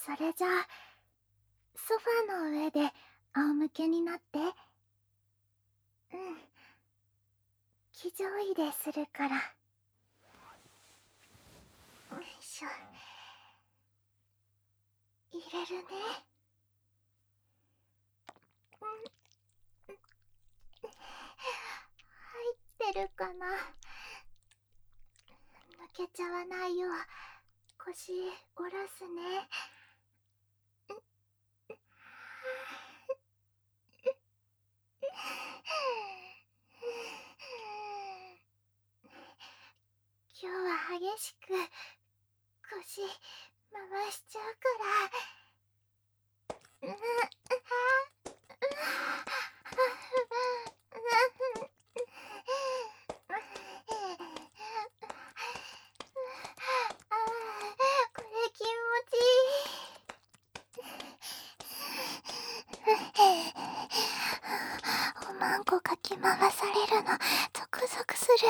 それじゃあ、ソファーの上で仰向けになって。うん。騎乗位でするから。よいしょ。入れるね。入ってるかな。抜けちゃわないよう腰折らすね。今日は激しく腰回しちゃうから。これ気持ちいい。おまんこかき回されるのゾクゾクする。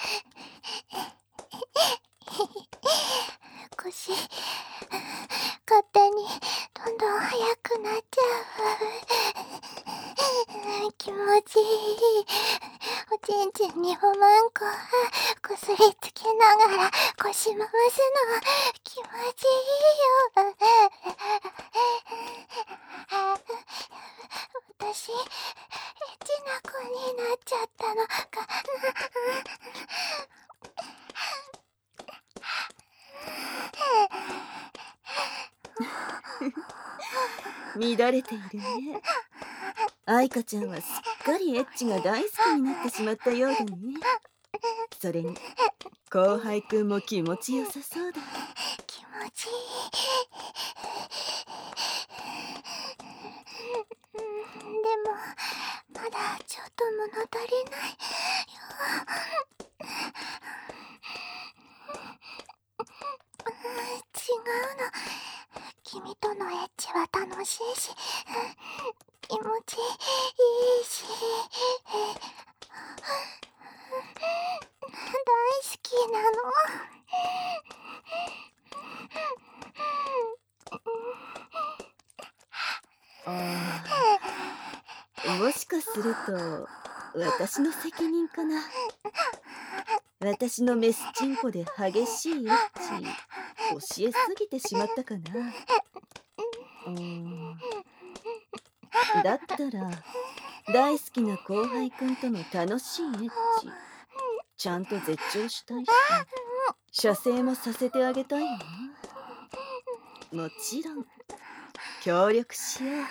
腰勝手にどんどん速くなっちゃう。気持ちいい。おちんちんにおまんここすりつけながら腰回すの気持ちいいよ。私エッチな子になっちゃったのか。 乱れているね。愛花ちゃんはすっかりエッチが大好きになってしまったようだね。それに後輩くんも気持ちよさそうだ。 気持ちいい。でもまだちょっと物足りないよ。違うの。君とのエッチは楽しいし気持ちいいし大好きなの。 もしかすると私の責任かな。私のメスチンコで激しいエッチ教えすぎてしまったかな。だったら大好きな後輩くんとの楽しいエッチちゃんと絶頂したいし射精もさせてあげたいわ。もちろん協力しよう。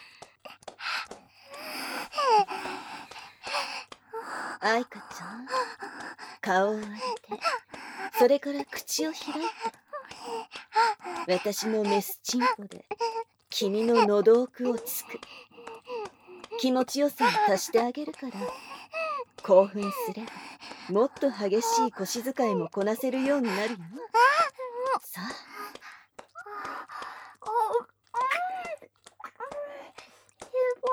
愛花ちゃん、顔を上げて、それから口を開いて。私のメスチンコで君の喉奥をつく。気持ちよさを足してあげるから、興奮すればもっと激しい腰使いもこなせるようになるよ。さあ。 すごい。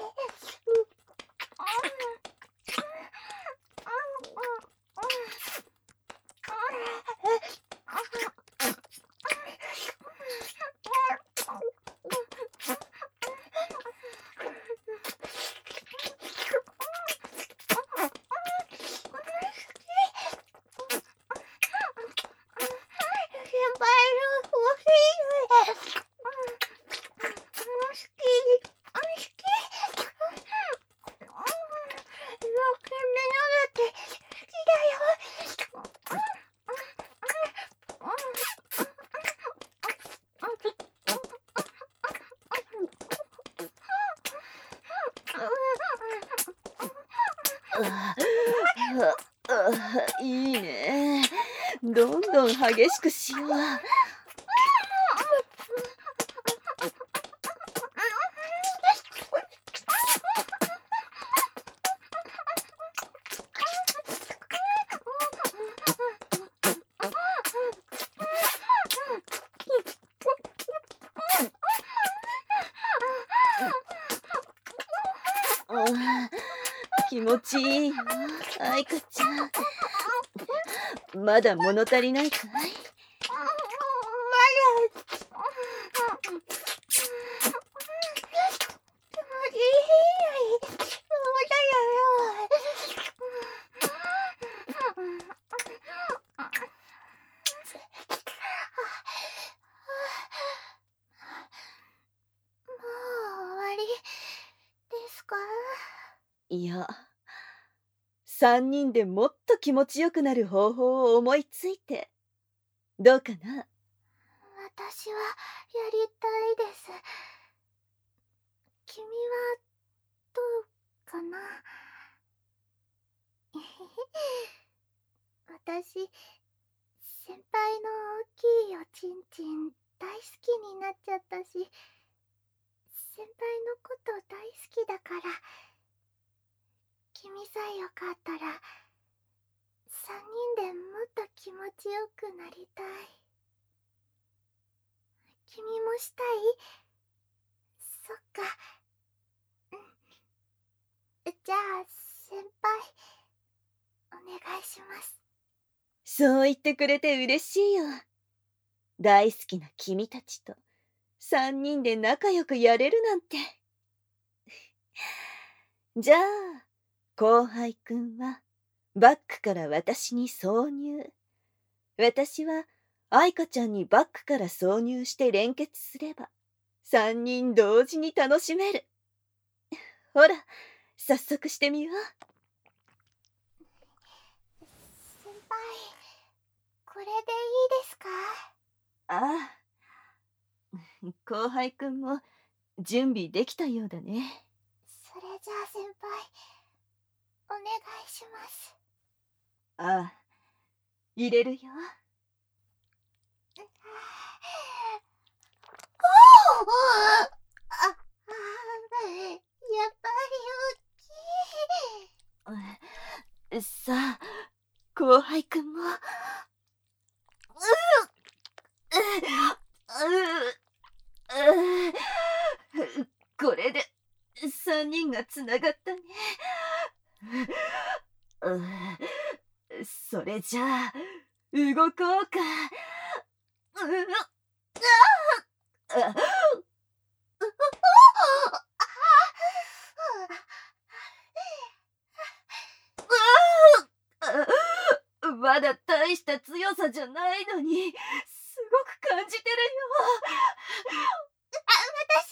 いいね。どんどん激しくしよう。気持ちいいよ、愛花ちゃん。まだ物足りないかい？ いや、3人でもっと気持ちよくなる方法を思いついて、どうかな？ 私はやりたいです。君はどうかな？私、先輩の大きいおちんちん大好きになっちゃったし、先輩のこと大好きだから、君さえよかったら、3人でもっと気持ちよくなりたい。君もしたい？そっか。じゃあ、先輩、お願いします。 そう言ってくれて嬉しいよ。大好きな君たちと3人で仲良くやれるなんて。じゃあ、後輩くんはバッグから私に挿入。私は愛花ちゃんにバッグから挿入して連結すれば、3人同時に楽しめる。ほら、早速してみよう。 先輩、これでいいですか？ ああ、後輩くんも準備できたようだね。 それじゃあ先輩、お願いします。 ああ、入れるよ。 やっぱり大きい。 さあ、後輩くんも。これで3人がつながったね。それじゃあ動こうか。まだ大した強さじゃないのに、すごく感じてるよ。 私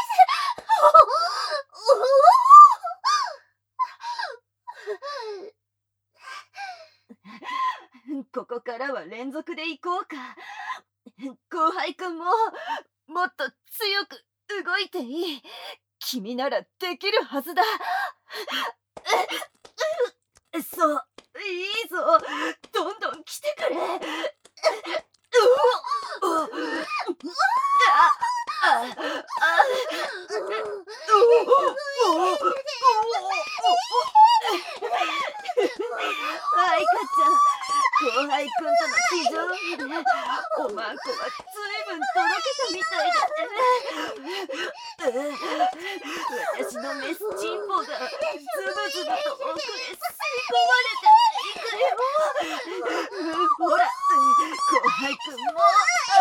もです。ここからは連続で行こうか。後輩くんももっと強く動いていい。君ならできるはずだ。そう、いいぞ。どんどん来てくれ。愛花ちゃん、後輩くんとの地上波でおまんこはずいぶんとろけたみたいだね。私のメスチンポがズブズブと奥へ吸い込まれていくよ。ほら、後輩くんも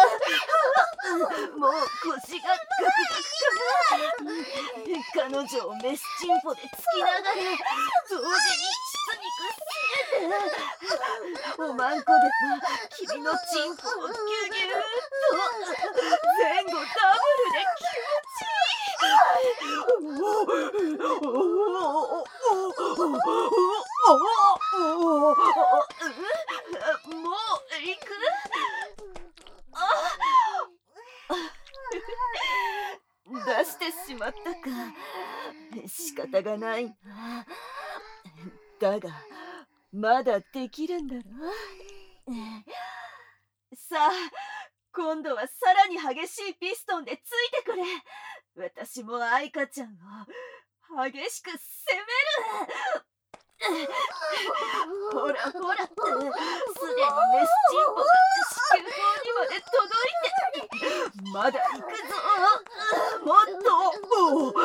もう腰がガクガクかな。彼女をメスチンポで突きながら同時に吸いて、おまんこでは君のチンポをギュギューっと前後ダブルで気持ちいい。もう行く？出してしまったか。仕方がないな。だがまだできるんだろ。さあ、今度はさらに激しいピストンでついてくれ。私も愛花ちゃんを激しく攻める。ほらほら、すでにメスチンポが子宮口にまで届いて、まだ行くぞ。もっともっと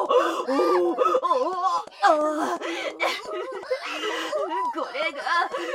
これが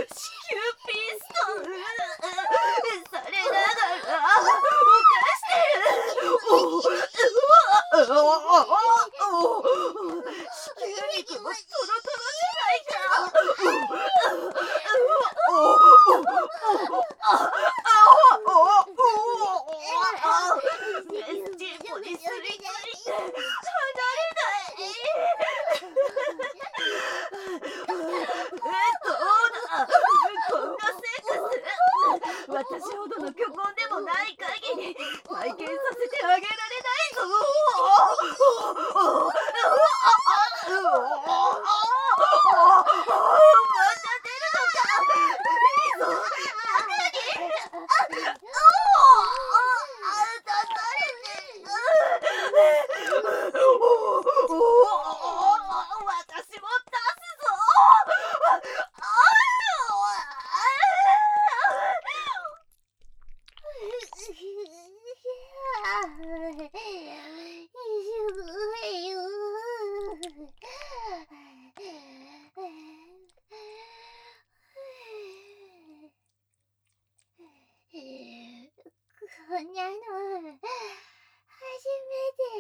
ほにゃの初め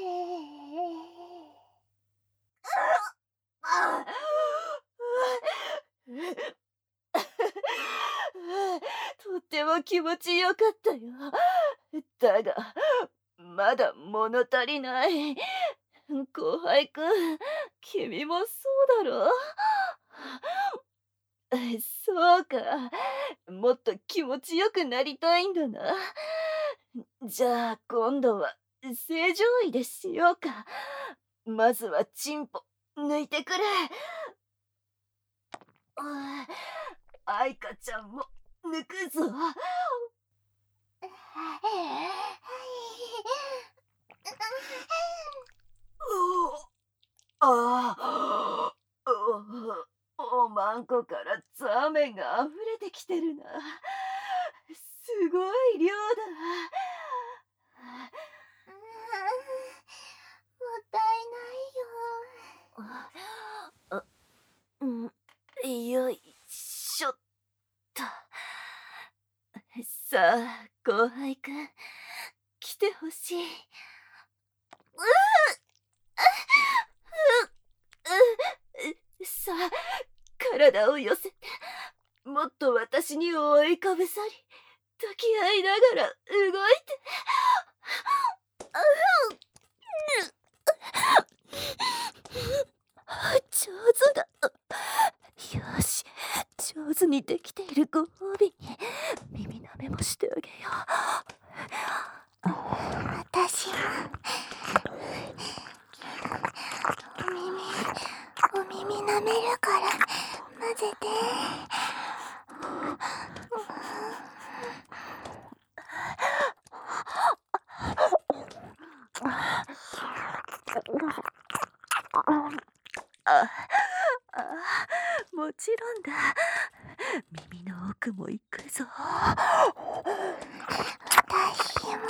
て。 とっても気持ちよかったよ。だがまだ物足りない。後輩くん、君もそうだろう。そうか、もっと気持ちよくなりたいんだな。じゃあ今度は正常位でしようか。まずはチンポ抜いてくれ。愛花ちゃんも抜くぞ。おまんこからザーメンがあふれてきてるな。すごい量だ。 もったいないよ。 よいしょっと。さあ後輩くん、来てほしい。さあ体を寄せて、もっと私に覆いかぶさり、抱き合いながら動いて。上手だ。よし、上手にできているご褒美に耳舐めもしてあげよう。 私もお耳舐めるから混ぜて。 もちろんだ。耳の奥も行くぞ。 私も。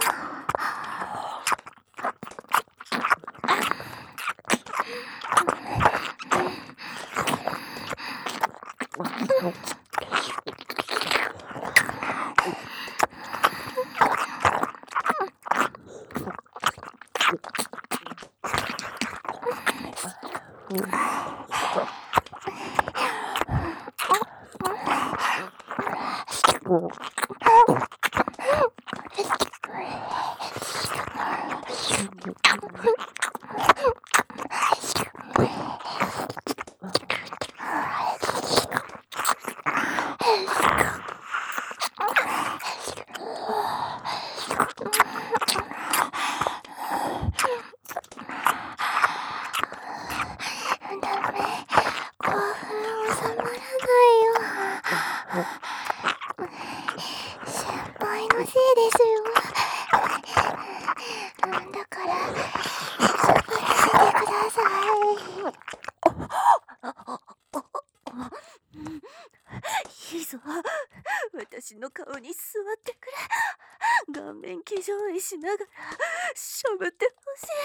いいぞ、私の顔に座ってくれ。顔面騎乗位しながらしょぶってほしい。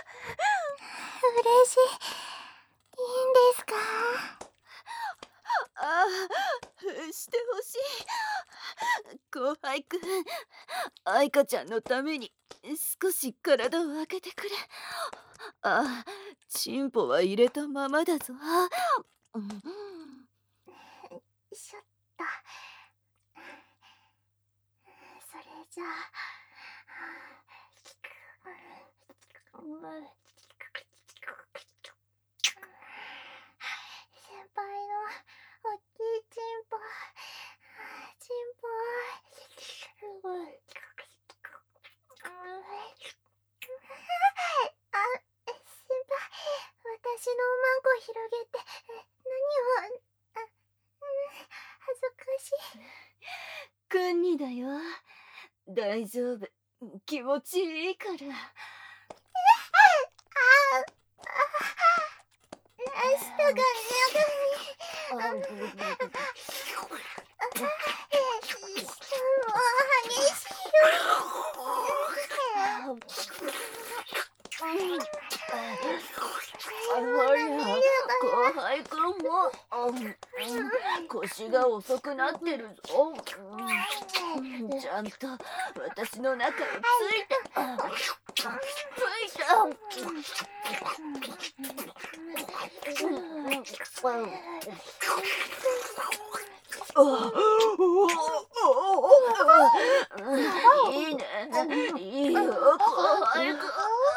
嬉しい。いいんですか？ してほしい。後輩くん、愛花ちゃんのために少し体を開けてくれ。チンポは入れたままだぞ。 しょっと。それじゃあ、先輩のおっきいチンポ、先輩、私のおまんこ広げて何を、恥ずかしい。 くんにだよ。大丈夫、気持ちいいから。 舌が長い。激しいよ。 後輩くんも。 腰が遅くなってるぞ。ちゃんと私の中へついて。いいね、いいよ、早く。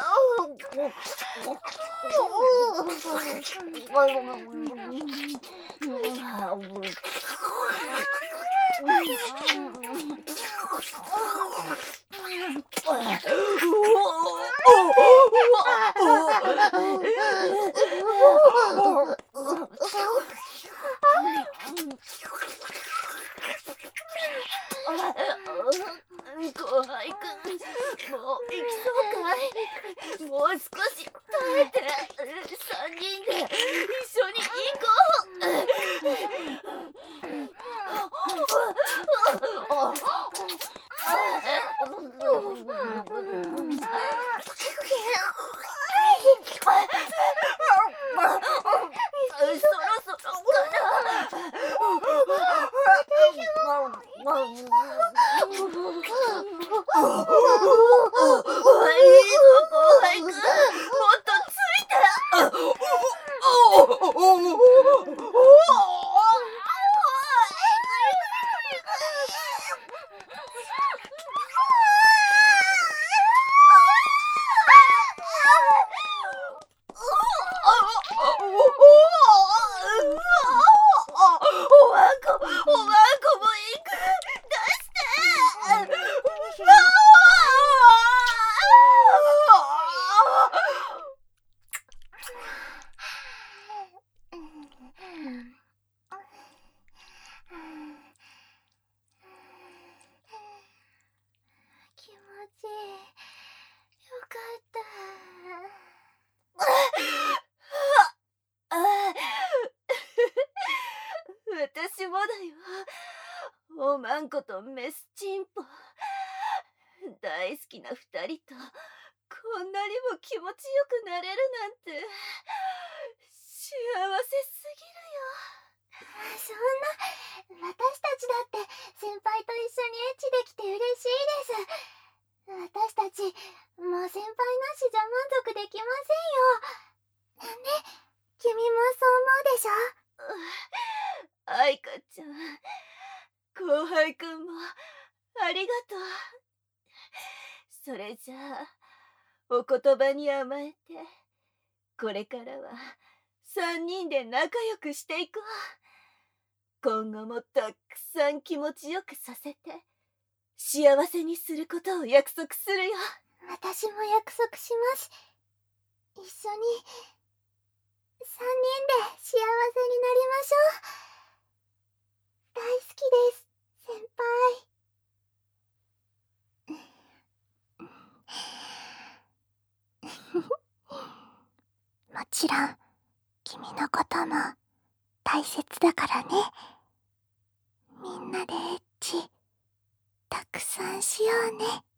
後輩くん、もう行きそうかい？もう少し耐えて。3人で一緒に行こそろそろかな。後輩くん、もっとついて。おわんこも行く。出して。 気持ちいい。よかった。 私もだよ。おまんことメスチンポ。大好きな2人とこんなにも気持ちよくなれるなんて幸せすそんな、私たちだって先輩と一緒にエッチできて嬉しいです。私たちもう先輩なしじゃ満足できませんよ。ね、君もそう思うでしょ？ 愛花ちゃん、後輩くんもありがとう。それじゃあお言葉に甘えて、これからは3人で仲良くしていこう。今後もたくさん気持ちよくさせて幸せにすることを約束するよ。 私も約束します。一緒に3人で幸せになりましょう。大好きです、先輩。もちろん君のことも大切だからね。みんなでエッチたくさんしようね。